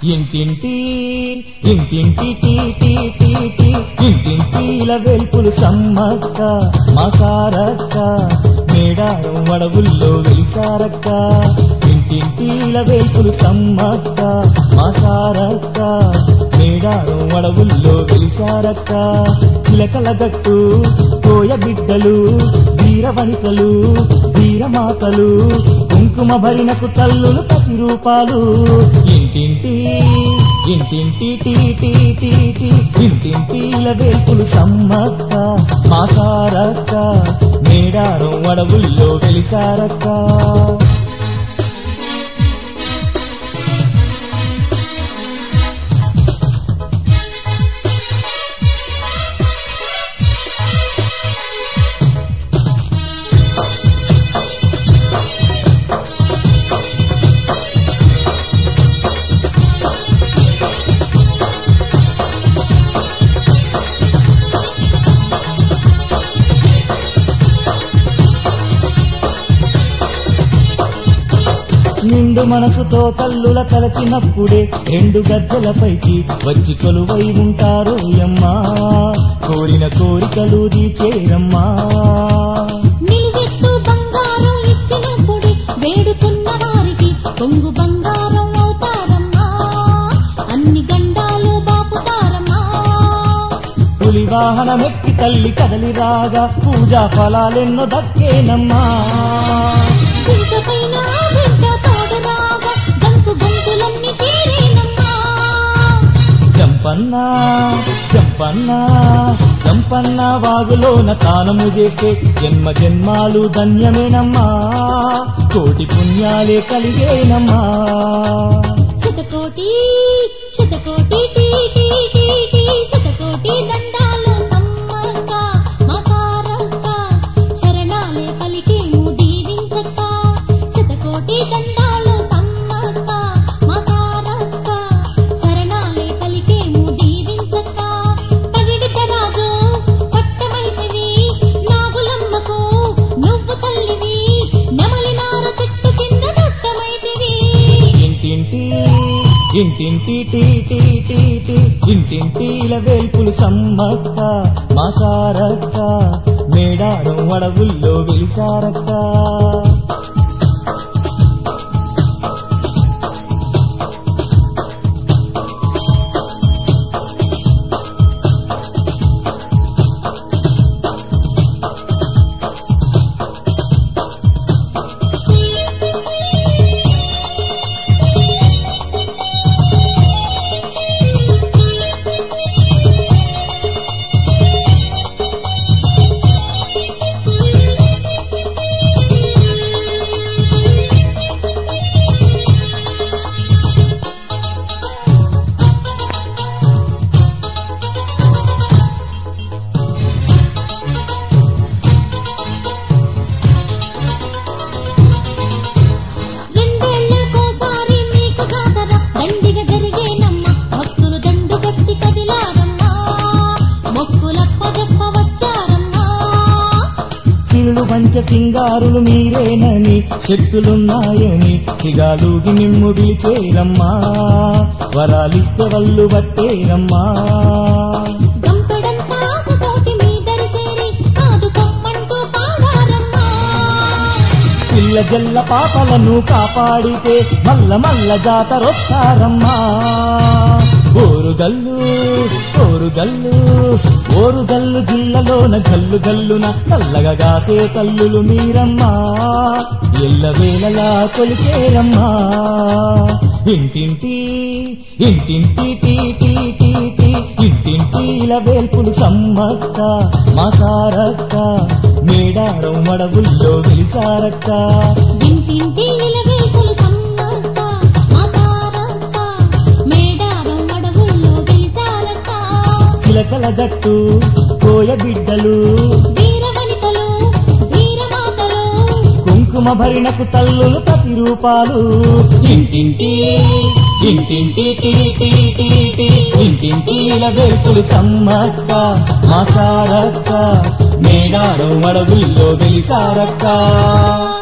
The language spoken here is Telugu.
ఇంటింటి ఇంటింటి టీ టీ టీ టీ ఇంటింటిల వెల్పులు సమ్మక్క మా సారక్క మేడారం అడవుల్లో వెలిసారక్క ఇంటింటిల వెల్పులు సమ్మక్క మా సారక్క మేడారం అడవుల్లో వెలిసారక్క చిలకల గట్టు కోయ బిడ్డలు వీరవనితలు వీరమాతలు కుంకుమ భరినకు తల్లులు ప్రతిరూపాలు ఇంటింటి ఇంటింటి టీ టీ టీ టీ ఇంటింటిల వేల్పులు సమ్మక్క మా సారక్క మేడారం అడవుల్లో వెలిసారక్క నిండు మనసుతో తల్లుల తలచినప్పుడే రెండు గద్దెలపైకి వచ్చి కొలువై ఉంటారు యమ్మా కోరిన కోరికలు తీర్చేరమ్మా నిలువెత్తు బంగారం ఇచ్చినప్పుడే వేడుకున్న వారికి కొంగు బంగారం అవుతారమ్మా అన్ని గండాలు బాపుతారమ్మా పులి వాహనమెక్కి తల్లి కదలి రాగా పూజా ఫలాలెన్నో దక్కేనమ్మా చింతపైన బిడ్డ తోడురాగా గంకు గంతులన్నీ తీరేనమ్మా జంపన్నా జంపన్నా జంపన్న వాగులోన తానము చేస్తే జన్మ జన్మాలు ధన్యమేనమ్మా కోటి పుణ్యాలే కలిగేనమ్మా శతకోటి శతకోటి టీ టీ టీ టీ శతకోటి దండాలు సమ్మక్క మా సారక్క శరణాలే పలికేము దీవించక్క శతకోటి దండాలు సమ్మక్క మా సారక్క శరణాలే పలికేము దీవించక్క పగిడిత రాజు పట్టమహిషివి నాగులమ్మకు నువ్వు తల్లివి నెమలినార చెట్టు కింద దొట్టమైతివి ఇంటింటి ఇంటింటి టీ టీ టీ టీ ఇంటింటిల వేల్పులు సమ్మక్క మా సారక్క మేడారం అడవుల్లో వెలిసారక్క రెండేళ్లకోసారి మీకు జాతర దండిగా జరిగేనమ్మా భక్తులు దండు కట్టి కదిలారమ్మా మొక్కులప్ప చెప్ప వచ్చారమ్మా సిరులు పంచ సింగారులు మీరేనని శక్తులున్నాయని సిగాలుగి మిమ్ముడి చేరమ్మా వరాలిస్తే వల్లు బట్టేరమ్మా గంపెడంతా ఆశతోటి మీ దరి చేరి ఆదుకొమ్మంటూ పాడారమ్మా పిల్ల జల్ల పాపలను కాపాడితే మల్ల మల్ల జాతరొస్తారమ్మా ఓరుగల్లు ఓరుగల్లు ఓరుగల్లు జిల్లలోన గల్లు గల్లున చల్లగా గాసే తల్లులు మీరమ్మా ఎల్లవేళలా కొలిచేరమ్మా ఇంటింటి ఇంటింటి టీ టీ టీ టీ ఇంటింటిల వేల్పులు సమ్మక్క మా సారక్క మేడారం అడవుల్లో వెలిసారక్క ఇంటింటి ఇలవేపులు సమ్మక్క మా సారక్క మేడారం అడవుల్లో వెలిసారక్క చిలకల గట్టు కోయ బిడ్డలు వీరవనితలు వీరమాతలు కుంకుమ భరినకు తల్లులు ప్రతిరూపాలు ఇంటింటి ఇంటింటి టీ టీ టీ టీ ఇంటింటిల వేల్పులు సమ్మక్క మా సారక్క మేడారం అడవుల్లో వెలిసారక్క